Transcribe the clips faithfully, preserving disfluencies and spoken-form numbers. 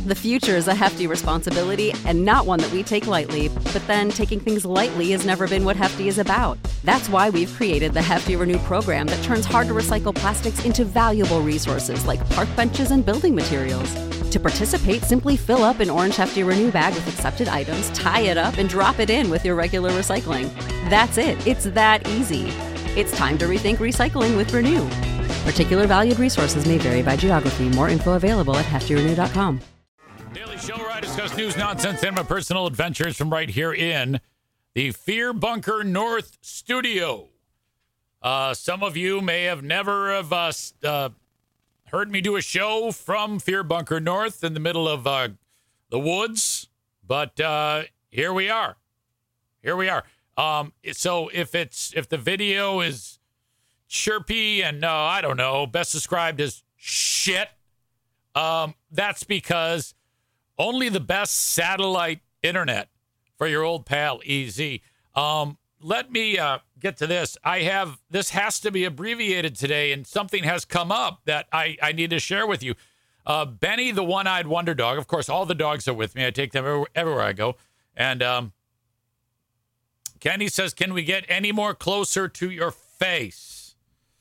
The future is a hefty responsibility and not one that we take lightly, but then taking things lightly has never been what Hefty is about. That's why we've created the Hefty Renew program that turns hard-to-recycle plastics into valuable resources like park benches and building materials. To participate, simply fill up an orange Hefty Renew bag with accepted items, tie it up, and drop it in with your regular recycling. That's it. It's that easy. It's time to rethink recycling with Renew. Particular valued resources may vary by geography. More info available at hefty renew dot com. Daily Show where I discuss news, nonsense, and my personal adventures from right here in the Fear Bunker North studio. Uh, some of you may have never have uh, uh, heard me do a show from Fear Bunker North in the middle of uh, the woods, but uh, here we are. Here we are. Um, so if it's if the video is chirpy and uh, I don't know, best described as shit, um, that's because only the best satellite internet for your old pal E Z. Um, let me uh, get to this. I have this has to be abbreviated today, and something has come up that I, I need to share with you. Uh, Benny, the one-eyed wonder dog. Of course, all the dogs are with me. I take them everywhere, everywhere I go. And um, Kenny says, "Can we get any more closer to your face?"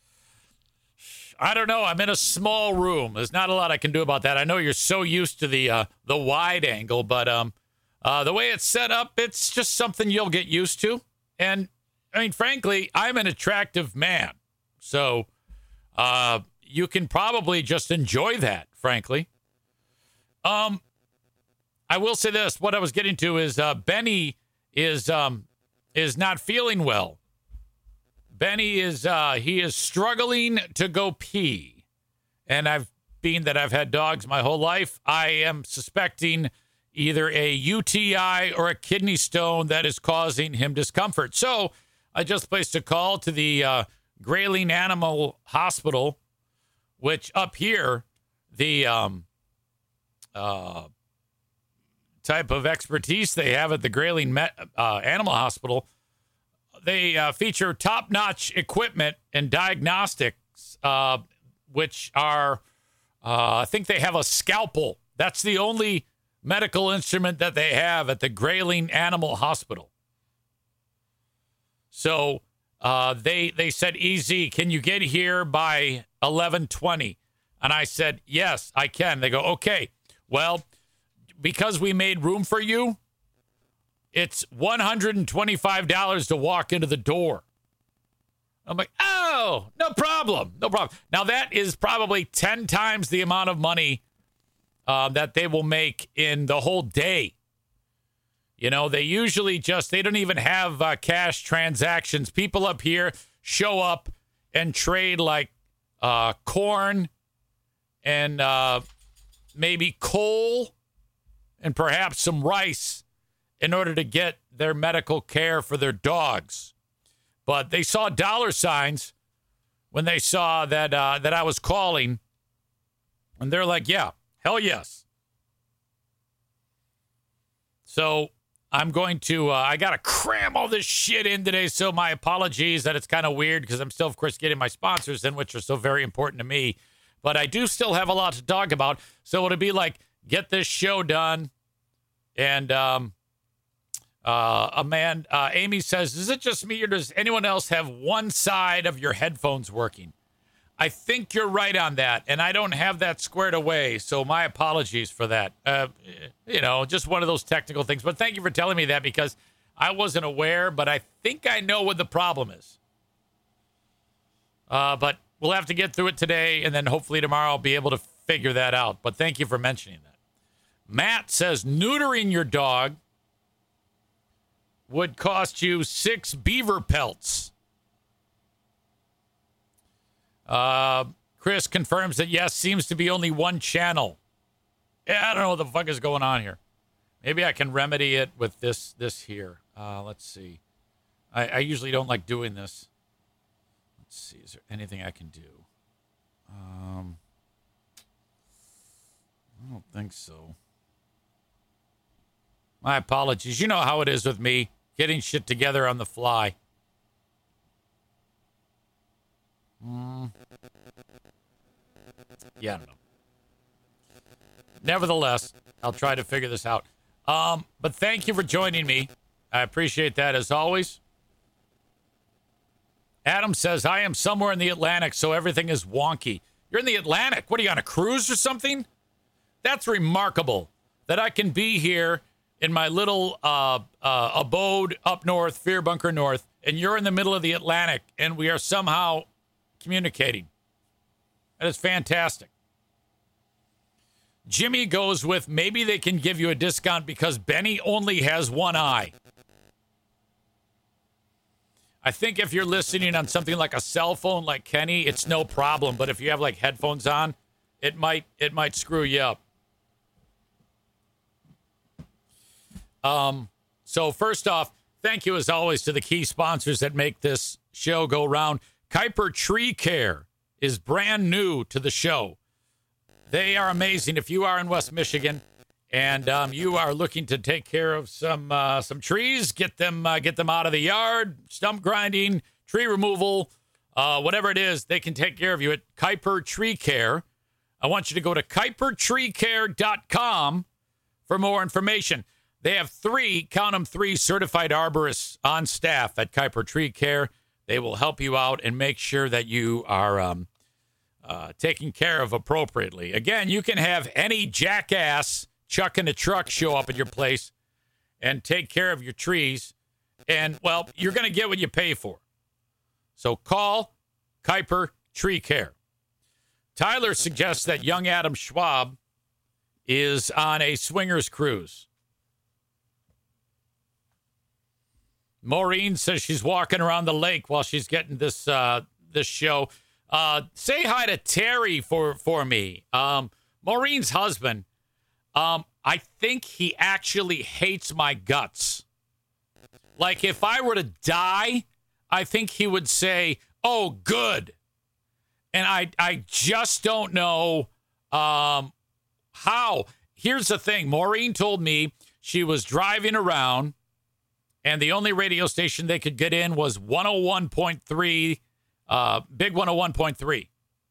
I don't know. I'm in a small room. There's not a lot I can do about that. I know you're so used to the uh, the wide angle, but um, uh, the way it's set up, it's just something you'll get used to. And I mean, frankly, I'm an attractive man, so uh, you can probably just enjoy that. Frankly, um, I will say this: what I was getting to is uh, Benny is um is not feeling well. Benny is uh, he is struggling to go pee, and I've being that I've had dogs my whole life, I am suspecting either a U T I or a kidney stone that is causing him discomfort. So I just placed a call to the uh, Grayling Animal Hospital, which up here, the um, uh, type of expertise they have at the Grayling Met, uh, Animal Hospital. They uh, feature top-notch equipment and diagnostics, uh, which are, uh, I think they have a scalpel. That's the only medical instrument that they have at the Grayling Animal Hospital. So uh, they they said, "E Z, can you get here by eleven twenty?" And I said, "Yes, I can." They go, "Okay, well, because we made room for you, it's one hundred twenty-five dollars to walk into the door." I'm like, "Oh, no problem. No problem." Now, that is probably ten times the amount of money uh, that they will make in the whole day. You know, they usually just, they don't even have uh, cash transactions. People up here show up and trade like uh, corn and uh, maybe coal and perhaps some rice in order to get their medical care for their dogs. But they saw dollar signs when they saw that uh, that I was calling, and they're like, "Yeah, hell yes." So I'm going to, uh, I got to cram all this shit in today, so my apologies that it's kind of weird because I'm still, of course, getting my sponsors in, which are so very important to me. But I do still have a lot to talk about, so it'll be like, get this show done, and um, Uh, a man, uh, Amy says, "Is it just me or does anyone else have one side of your headphones working?" I think you're right on that, and I don't have that squared away, so my apologies for that. Uh, you know, just one of those technical things, but thank you for telling me that because I wasn't aware, but I think I know what the problem is. Uh, but we'll have to get through it today, and then hopefully tomorrow I'll be able to figure that out, but thank you for mentioning that. Matt says, "Neutering your dog would cost you six beaver pelts." Uh, Chris confirms that, yes, seems to be only one channel. Yeah, I don't know what the fuck is going on here. Maybe I can remedy it with this this here. Uh, let's see. I, I usually don't like doing this. Let's see. Is there anything I can do? Um, I don't think so. My apologies. You know how it is with me, getting shit together on the fly. Mm. Yeah, I don't know. Nevertheless, I'll try to figure this out. Um, but thank you for joining me. I appreciate that as always. Adam says, I am somewhere in the Atlantic, so everything is wonky. You're in the Atlantic. What are you, on a cruise or something? That's remarkable that I can be here in my little uh, uh, abode up north, Fear Bunker North, and you're in the middle of the Atlantic, and we are somehow communicating. That is fantastic. Jimmy goes with, maybe they can give you a discount because Benny only has one eye. I think if you're listening on something like a cell phone like Kenny, it's no problem. But if you have like headphones on, it might it might screw you up. Um. So first off, thank you as always to the key sponsors that make this show go round. Kuiper Tree Care is brand new to the show. They are amazing. If you are in West Michigan and um, you are looking to take care of some uh, some trees, get them uh, get them out of the yard, stump grinding, tree removal, uh, whatever it is, they can take care of you at Kuiper Tree Care. I want you to go to kuiper tree care dot com for more information. They have three, count them three, certified arborists on staff at Kuiper Tree Care. They will help you out and make sure that you are um, uh, taken care of appropriately. Again, you can have any jackass chucking a truck show up at your place and take care of your trees. And, well, you're going to get what you pay for. So call Kuiper Tree Care. Tyler suggests that young Adam Schwab is on a swingers cruise. Maureen says she's walking around the lake while she's getting this uh, this show. Uh, say hi to Terry for, for me. Um, Maureen's husband, um, I think he actually hates my guts. Like, if I were to die, I think he would say, oh, good. And I, I just don't know um, how. Here's the thing. Maureen told me she was driving around, and the only radio station they could get in was one oh one point three, uh, Big one oh one point three.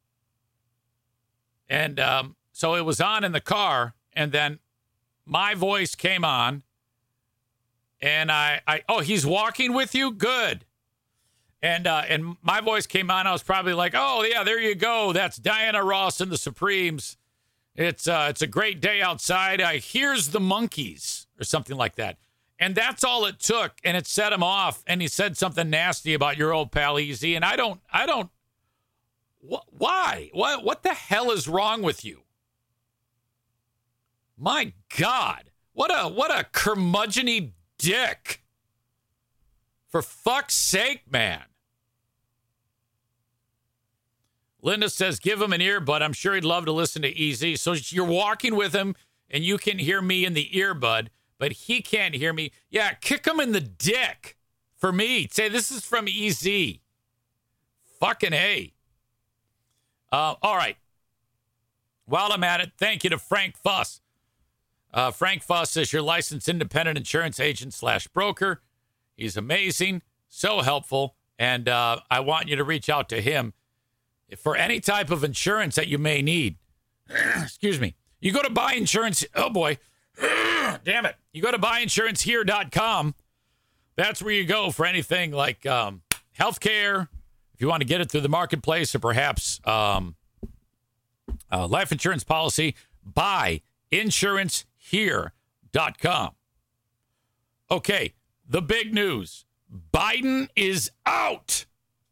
And um, so it was on in the car, and then my voice came on, and I, I oh, he's walking with you? Good. And uh, and my voice came on. I was probably like, oh, yeah, there you go. That's Diana Ross and the Supremes. It's, uh, it's a great day outside. I here's the monkeys or something like that. And that's all it took, and it set him off, and he said something nasty about your old pal Easy, and I don't, I don't, wh- why? What, what the hell is wrong with you? My God, what a, what a curmudgeon-y dick. For fuck's sake, man. Linda says, give him an earbud. I'm sure he'd love to listen to Easy. So you're walking with him, and you can hear me in the earbud, but he can't hear me. Yeah, kick him in the dick for me. Say, this is from E Z. Fucking A. Uh, all right. While I'm at it, thank you to Frank Fuss. Uh, Frank Fuss is your licensed independent insurance agent slash broker. He's amazing, so helpful, and uh, I want you to reach out to him for any type of insurance that you may need. Excuse me. You go to buy insurance. Oh, boy. Damn it. You go to buy insurance here dot com. That's where you go for anything like um, health care, if you want to get it through the marketplace, or perhaps um, uh, life insurance policy. buy insurance here dot com. Okay, the big news. Biden is out.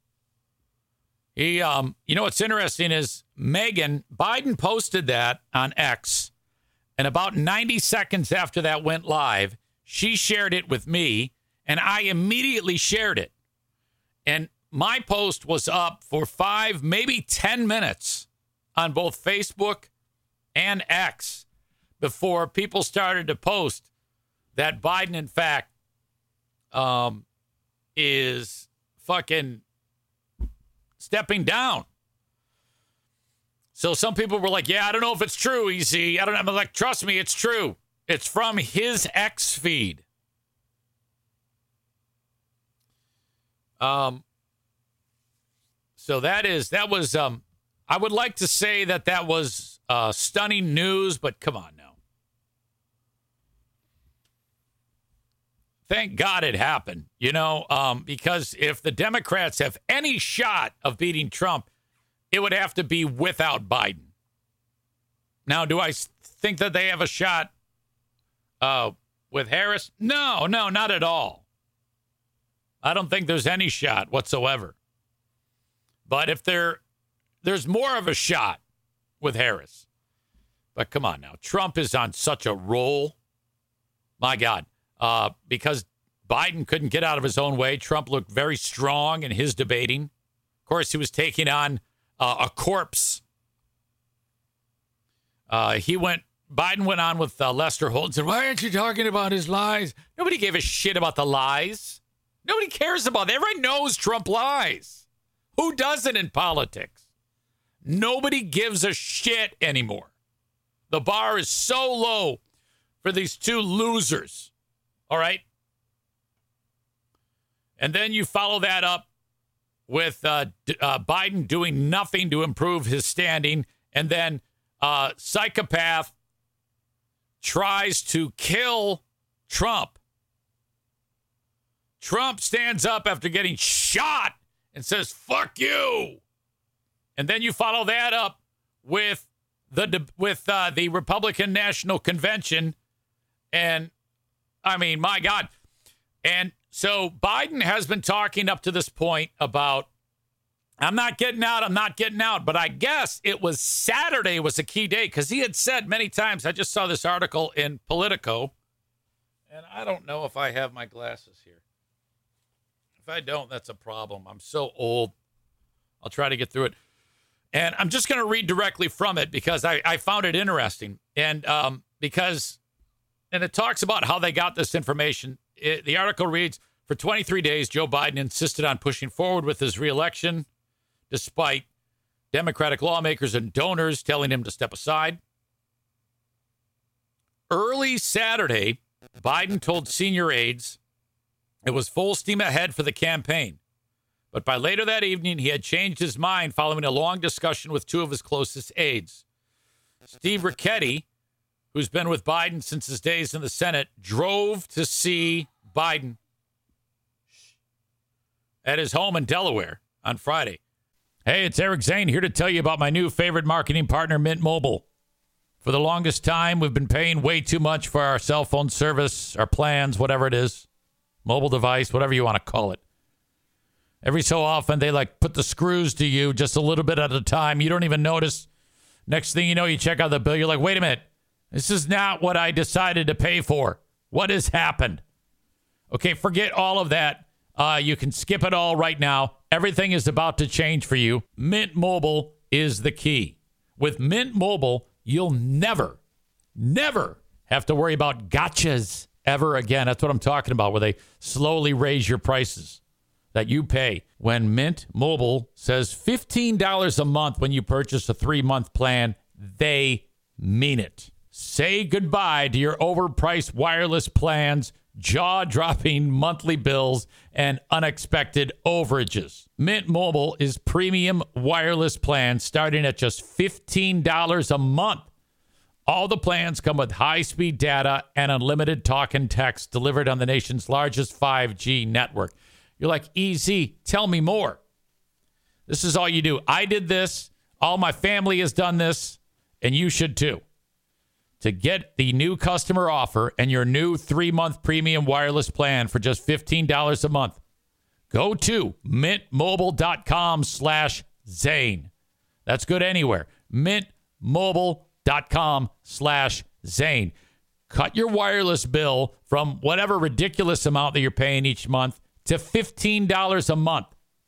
He, um, you know what's interesting is Megan, Biden posted that on X. And about ninety seconds after that went live, she shared it with me, and I immediately shared it. And my post was up for five, maybe ten minutes on both Facebook and X before people started to post that Biden, in fact, um, is fucking stepping down. So some people were like, yeah, I don't know if it's true, Easy. I don't know. I'm like, trust me, it's true. It's from his X feed. Um, so that is, that was, um, I would like to say that that was uh, stunning news, but come on now. thank God it happened, you know, um, because if the Democrats have any shot of beating Trump, it would have to be without Biden. Now, do I think that they have a shot uh, with Harris? No, no, not at all. I don't think there's any shot whatsoever. But if there, there's more of a shot with Harris. But come on now. Trump is on such a roll. My God. Uh, because Biden couldn't get out of his own way. Trump looked very strong in his debating. Of course, he was taking on uh, a corpse. Uh, he went, Biden went on with uh, Lester Holt and said, why aren't you talking about his lies? Nobody gave a shit about the lies. Nobody cares about that. Everybody knows Trump lies. Who doesn't in politics? Nobody gives a shit anymore. The bar is so low for these two losers. All right? And then you follow that up with uh, uh, Biden doing nothing to improve his standing. And then uh, psychopath tries to kill Trump. Trump stands up after getting shot and says, fuck you. And then you follow that up with the with uh, the Republican National Convention. And, I mean, my God. And so Biden has been talking up to this point about, I'm not getting out, I'm not getting out. But I guess it was Saturday was a key day because he had said many times, I just saw this article in Politico, and I don't know if I have my glasses here. If I don't, that's a problem. I'm so old. I'll try to get through it. And I'm just going to read directly from it because I, I found it interesting. And um, because, and it talks about how they got this information. It, the article reads, for twenty-three days, Joe Biden insisted on pushing forward with his reelection, despite Democratic lawmakers and donors telling him to step aside. Early Saturday, Biden told senior aides it was full steam ahead for the campaign. But by later that evening, he had changed his mind following a long discussion with two of his closest aides. Steve Ricchetti, who's been with Biden since his days in the Senate, drove to see Biden at his home in Delaware on Friday. Hey, it's Eric Zane here to tell you about my new favorite marketing partner, Mint Mobile. For the longest time, we've been paying way too much for our cell phone service, our plans, whatever it is, mobile device, whatever you want to call it. Every so often, they like put the screws to you just a little bit at a time. You don't even notice. Next thing you know, you check out the bill. You're like, wait a minute. This is not what I decided to pay for. What has happened? Okay, forget all of that. Uh, you can skip it all right now. Everything is about to change for you. Mint Mobile is the key. With Mint Mobile, you'll never, never have to worry about gotchas ever again. That's what I'm talking about, where they slowly raise your prices that you pay. When Mint Mobile says fifteen dollars a month when you purchase a three-month plan, they mean it. Say goodbye to your overpriced wireless plans, jaw-dropping monthly bills, and unexpected overages. Mint Mobile is premium wireless plans starting at just fifteen dollars a month. All the plans come with high-speed data and unlimited talk and text delivered on the nation's largest five G network. You're like, easy, tell me more. This is all you do. I did this. All my family has done this, and you should too. To get the new customer offer and your new three-month premium wireless plan for just fifteen dollars a month, go to mintmobile.com slash Zane. That's good anywhere. mintmobile.com slash Zane. Cut your wireless bill from whatever ridiculous amount that you're paying each month to fifteen dollars a month.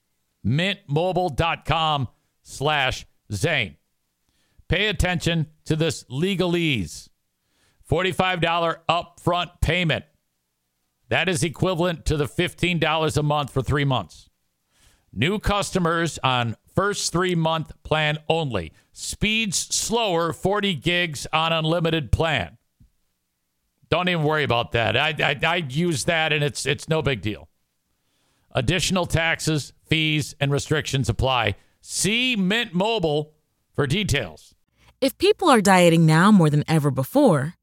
mintmobile.com slash Zane. Pay attention to this legalese. forty-five dollars upfront payment. That is equivalent to the fifteen dollars a month for three months. New customers on first three-month plan only. Speeds slower, forty gigs on unlimited plan. Don't even worry about that. I, I, I use that, and it's it's no big deal. Additional taxes, fees, and restrictions apply. See Mint Mobile for details. If people are dieting now more than ever before,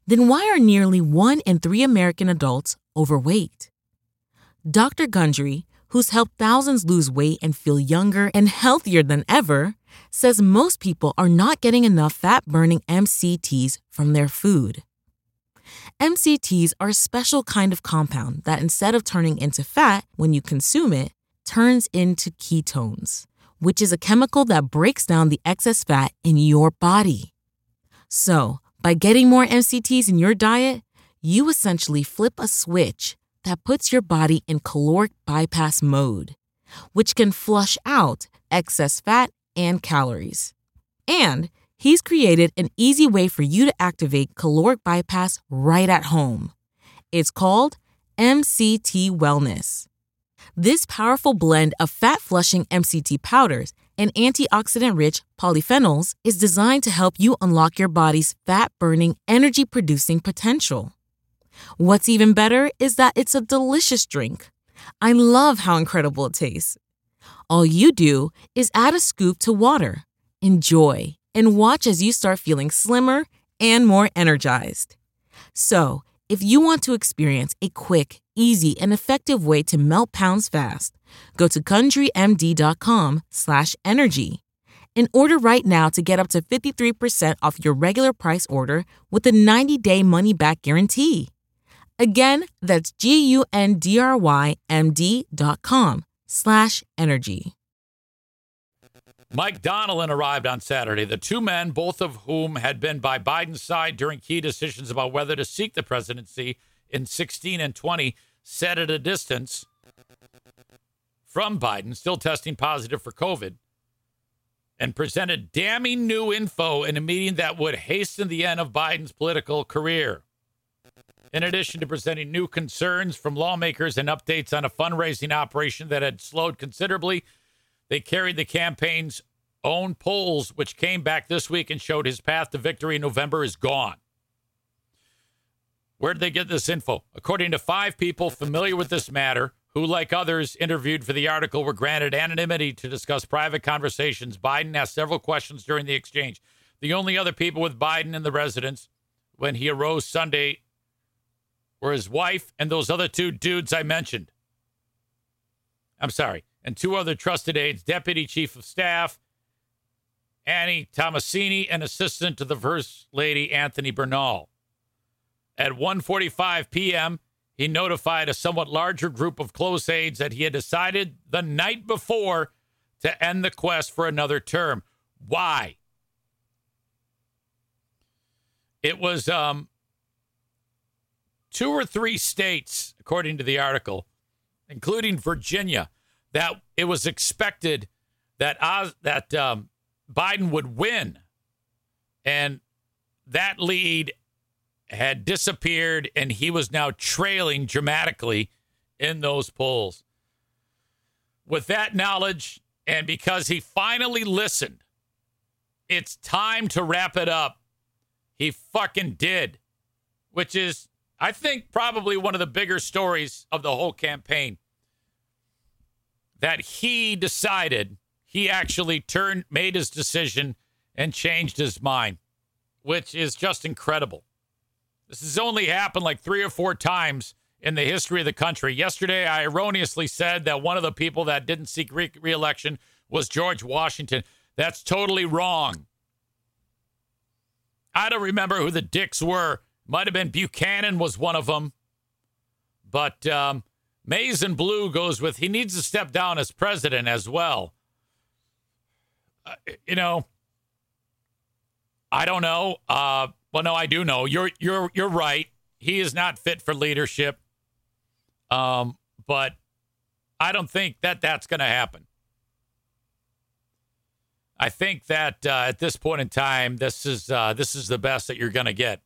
Then why are nearly one in three American adults overweight? Doctor Gundry, who's helped thousands lose weight and feel younger and healthier than ever, says most people are not getting enough fat-burning M C Ts from their food. M C Ts are a special kind of compound that, instead of turning into fat when you consume it, turns into ketones, which is a chemical that breaks down the excess fat in your body. So, by getting more M C Ts in your diet, you essentially flip a switch that puts your body in caloric bypass mode, which can flush out excess fat and calories. And he's created an easy way for you to activate caloric bypass right at home. It's called M C T Wellness. This powerful blend of fat-flushing M C T powders and antioxidant-rich polyphenols is designed to help you unlock your body's fat-burning, energy-producing potential. What's even better is that it's a delicious drink. I love how incredible it tastes. All you do is add a scoop to water, enjoy, and watch as you start feeling slimmer and more energized. So, if you want to experience a quick, easy, and effective way to melt pounds fast, go to CountryMD.com slash energy and order right now to get up to fifty-three percent off your regular price order with a ninety-day money-back guarantee. Again, that's G-U-N-D-R-Y-M-D dot com slash energy. Mike Donilon arrived on Saturday. The two men, both of whom had been by Biden's side during key decisions about whether to seek the presidency in sixteen and twenty, sat at a distance from Biden, still testing positive for COVID, and presented damning new info in a meeting that would hasten the end of Biden's political career. In addition to presenting new concerns from lawmakers and updates on a fundraising operation that had slowed considerably, they carried the campaign's own polls, which came back this week and showed his path to victory in November is gone. Where did they get this info? According to five people familiar with this matter, who, like others interviewed for the article, were granted anonymity to discuss private conversations, Biden asked several questions during the exchange. The only other people with Biden in the residence when he arose Sunday were his wife and those other two dudes I mentioned. I'm sorry. And two other trusted aides, Deputy Chief of Staff Annie Tomasini and Assistant to the First Lady Anthony Bernal. At one forty-five p.m., he notified a somewhat larger group of close aides that he had decided the night before to end the quest for another term. Why? It was um, two or three states, according to the article, including Virginia, that it was expected that Oz, that um, Biden would win, and that lead had disappeared, and he was now trailing dramatically in those polls. With that knowledge, and because he finally listened, it's time to wrap it up. He fucking did, which is, I think, probably one of the bigger stories of the whole campaign. That he decided, he actually turned, made his decision and changed his mind, which is just incredible. This has only happened like three or four times in the history of the country. Yesterday, I erroneously said that one of the people that didn't seek re- re-election was George Washington. That's totally wrong. I don't remember who the dicks were. Might have been Buchanan was one of them. But um, Maize and Blue goes with he needs to step down as president as well. Uh, you know, I don't know. Uh, well, no, I do know. You're you're you're right. He is not fit for leadership. Um, but I don't think that that's going to happen. I think that uh, at this point in time, this is uh, this is the best that you're going to get.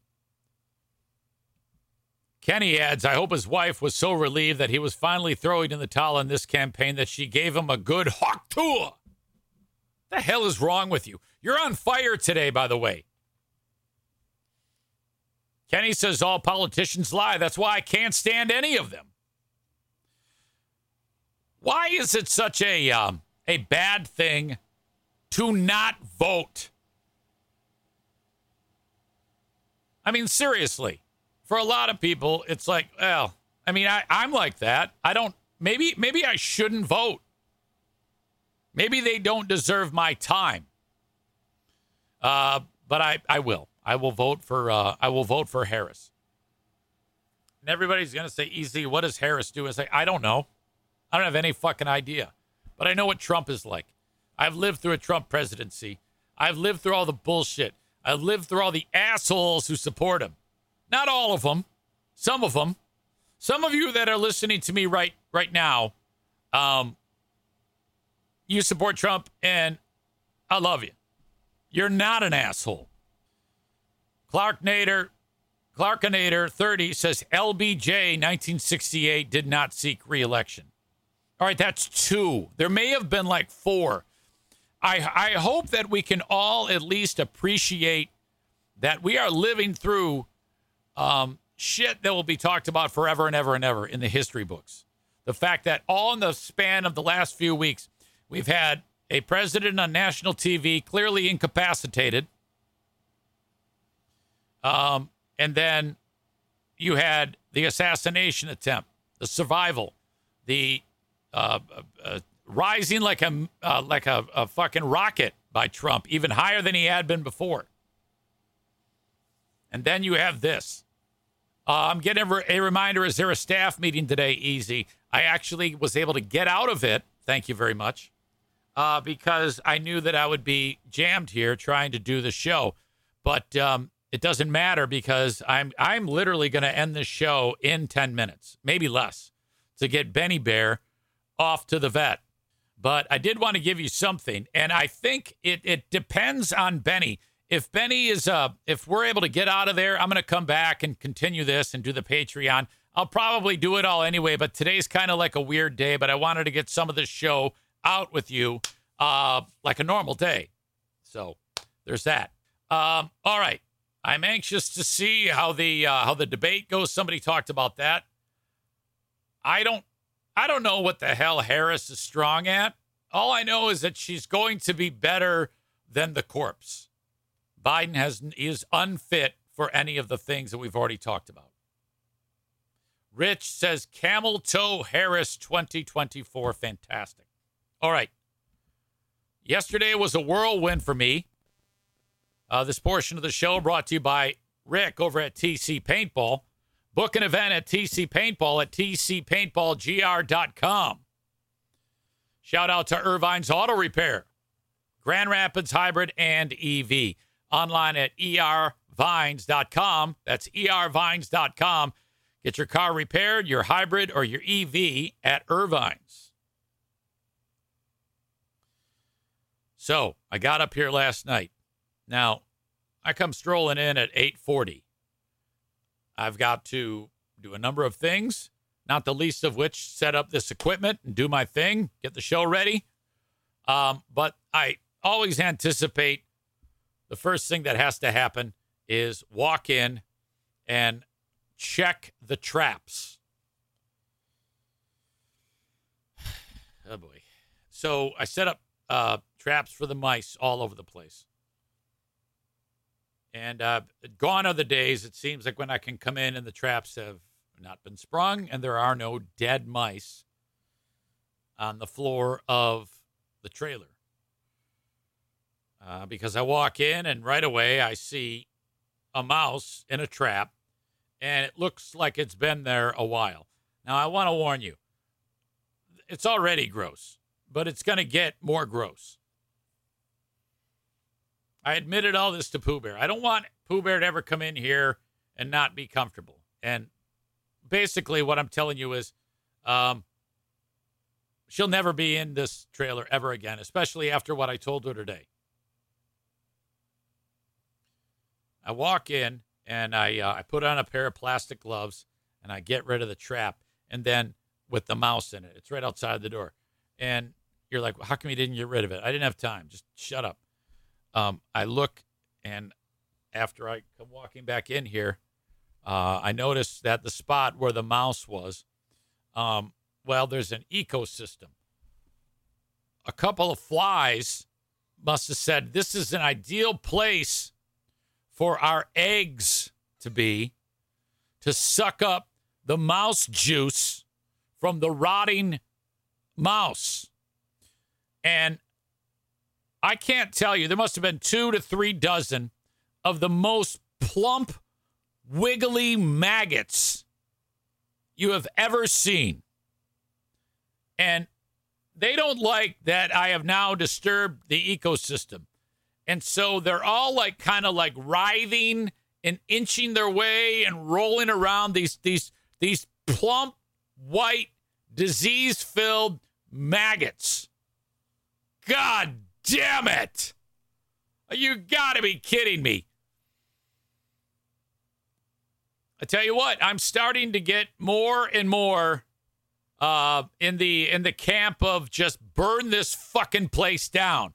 Kenny adds, I hope his wife was so relieved that he was finally throwing in the towel in this campaign that she gave him a good hawk tour. The hell is wrong with you? You're on fire today, by the way. Kenny says all politicians lie. That's why I can't stand any of them. Why is it such a um, a bad thing to not vote? I mean, seriously, for a lot of people, it's like, well, I mean, I, I'm like that. I don't, maybe, maybe I shouldn't vote. Maybe they don't deserve my time. Uh, but I, I will. I will vote for, uh, I will vote for Harris. And everybody's going to say, easy, what does Harris do? I say, I don't know. I don't have any fucking idea. But I know what Trump is like. I've lived through a Trump presidency. I've lived through all the bullshit. I've lived through all the assholes who support him. Not all of them. Some of them. Some of you that are listening to me right right now, um, you support Trump, and I love you. You're not an asshole. Clark Nader, Clarkinator thirty says L B J nineteen sixty-eight did not seek re-election. All right, that's two. There may have been like four. I I hope that we can all at least appreciate that we are living through um, shit that will be talked about forever and ever and ever in the history books. The fact that all in the span of the last few weeks, we've had a president on national T V clearly incapacitated. Um, and then you had the assassination attempt, the survival, the uh, uh, rising like a uh, like a, a fucking rocket by Trump, even higher than he had been before. And then you have this. Uh, I'm getting a, a reminder, is there a staff meeting today? Easy. I actually was able to get out of it. Thank you very much. Uh, because I knew that I would be jammed here trying to do the show. But um, it doesn't matter because I'm I'm literally going to end this show in ten minutes, maybe less, to get Benny Bear off to the vet. But I did want to give you something, and I think it it depends on Benny. If Benny is, uh, if we're able to get out of there, I'm going to come back and continue this and do the Patreon. I'll probably do it all anyway, but today's kind of like a weird day, but I wanted to get some of this show out with you uh, like a normal day. So there's that. Um, all right. I'm anxious to see how the uh, how the debate goes. Somebody talked about that. I don't I don't know what the hell Harris is strong at. All I know is that she's going to be better than the corpse. Biden has is unfit for any of the things that we've already talked about. Rich says Camel Toe Harris twenty twenty-four. Fantastic. All right. Yesterday was a whirlwind for me. Uh, this portion of the show brought to you by Rick over at T C Paintball. Book an event at T C Paintball at T C paintball G R dot com. Shout out to Irvine's Auto Repair, Grand Rapids Hybrid and E V. Online at E R vines dot com. That's E R vines dot com. Get your car repaired, your hybrid, or your E V at Irvine's. So, I got up here last night. Now, I come strolling in at eight forty. I've got to do a number of things, not the least of which set up this equipment and do my thing, get the show ready. Um, but I always anticipate the first thing that has to happen is walk in and check the traps. Oh, boy. So I set up uh, traps for the mice all over the place. And uh, gone are the days, it seems like, when I can come in and the traps have not been sprung and there are no dead mice on the floor of the trailer. Uh, because I walk in and right away I see a mouse in a trap and it looks like it's been there a while. Now, I want to warn you, it's already gross, but it's going to get more gross. I admitted all this to Pooh Bear. I don't want Pooh Bear to ever come in here and not be comfortable. And basically what I'm telling you is um, she'll never be in this trailer ever again, especially after what I told her today. I walk in and I uh, I put on a pair of plastic gloves and I get rid of the trap. And then with the mouse in it, it's right outside the door. And you're like, well, how come you didn't get rid of it? I didn't have time. Just shut up. Um, I look, and after I come walking back in here, uh, I noticed that the spot where the mouse was, um, well, there's an ecosystem. A couple of flies must have said, this is an ideal place for our eggs to be to suck up the mouse juice from the rotting mouse. And I can't tell you, there must have been two to three dozen of the most plump, wiggly maggots you have ever seen. And they don't like that I have now disturbed the ecosystem. And so they're all like kind of like writhing and inching their way and rolling around these these these plump, white, disease-filled maggots. God damn it. You got to be kidding me. I tell you what, I'm starting to get more and more uh, in the in the camp of just burn this fucking place down.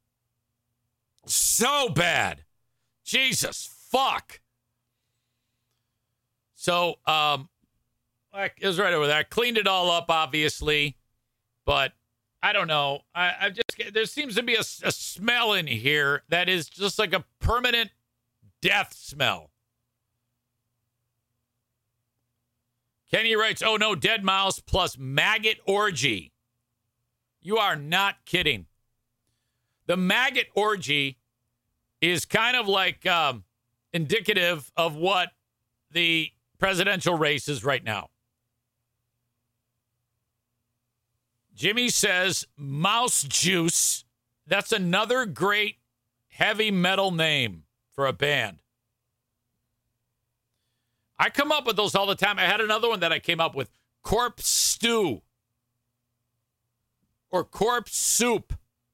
So bad. Jesus fuck. So, um, it was right over there. I cleaned it all up, obviously, but I don't know. I, I just there seems to be a, a smell in here that is just like a permanent death smell. Kenny writes, "Oh no, dead mouse plus maggot orgy." You are not kidding. The maggot orgy is kind of like um, indicative of what the presidential race is right now. Jimmy says, mouse juice. That's another great heavy metal name for a band. I come up with those all the time. I had another one that I came up with, corpse stew or corpse soup,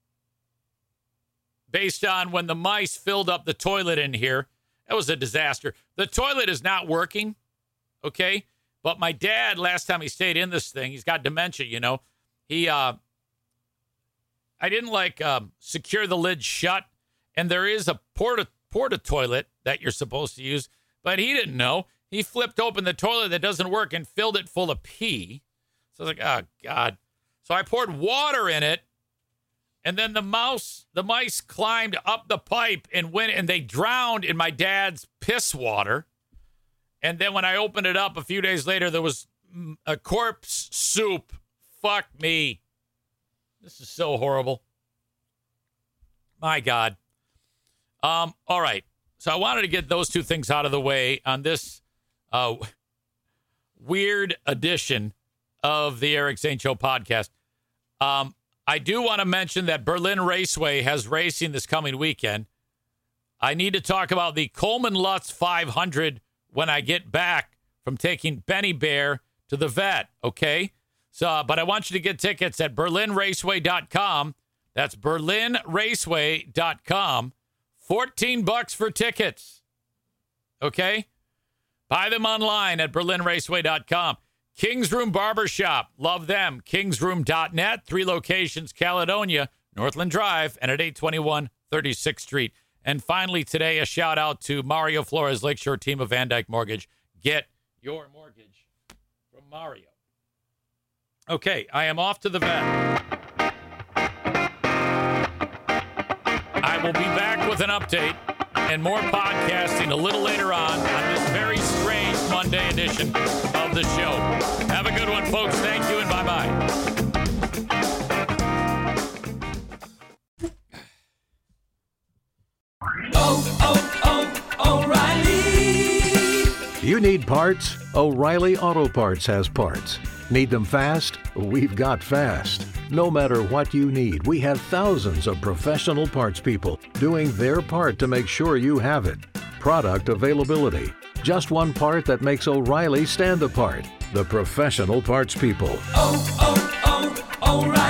based on when the mice filled up the toilet in here. That was a disaster. The toilet is not working, okay? But my dad, last time he stayed in this thing, he's got dementia, you know. He, uh, I didn't like um, secure the lid shut, and there is a porta porta toilet that you're supposed to use, but he didn't know. He flipped open the toilet that doesn't work and filled it full of pee. So I was like, oh God. So I poured water in it, and then the mouse, the mice climbed up the pipe and went, and they drowned in my dad's piss water. And then when I opened it up a few days later, there was a corpse soup. Fuck me. This is so horrible. My God. Um, all right. So I wanted to get those two things out of the way on this uh, weird edition of the Eric Zane Show podcast. Um, I do want to mention that Berlin Raceway has racing this coming weekend. I need to talk about the Coleman Lutz five hundred when I get back from taking Benny Bear to the vet, okay? So, but I want you to get tickets at berlin raceway dot com. That's berlin raceway dot com. fourteen bucks for tickets, okay? Buy them online at berlin raceway dot com. King's Room Barbershop, love them. kings room dot net, three locations, Caledonia, Northland Drive, and at eight twenty-one thirty-sixth Street. And finally today, a shout out to Mario Flores, Lakeshore team of Van Dyke Mortgage. Get your mortgage from Mario. Okay, I am off to the vet. I will be back with an update and more podcasting a little later on on this very strange Monday edition of the show. Have a good one, folks. Thank you, and bye-bye. Oh, oh, oh, O'Reilly! You need parts? O'Reilly Auto Parts has parts. Need them fast? We've got fast. No matter what you need, we have thousands of professional parts people doing their part to make sure you have it. Product availability. Just one part that makes O'Reilly stand apart. The professional parts people. Oh, oh, oh, O'Reilly!